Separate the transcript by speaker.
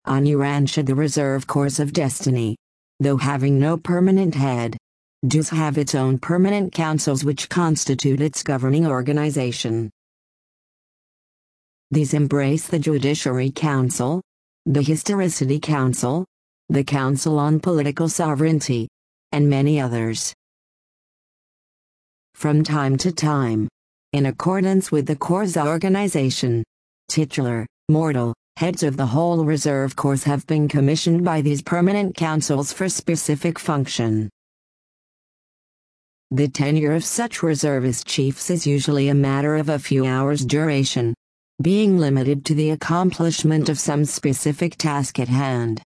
Speaker 1: Anurancha, the Reserve Corps of Destiny, though having no permanent head, does have its own permanent councils which constitute its governing organization. These embrace the Judiciary Council, the Historicity Council, the Council on Political Sovereignty, and many others. From time to time, in accordance with the Corps' organization, titular, mortal, heads of the whole Reserve Corps have been commissioned by these permanent councils for specific function. The tenure of such reservist chiefs is usually a matter of a few hours' duration, being limited to the accomplishment of some specific task at hand.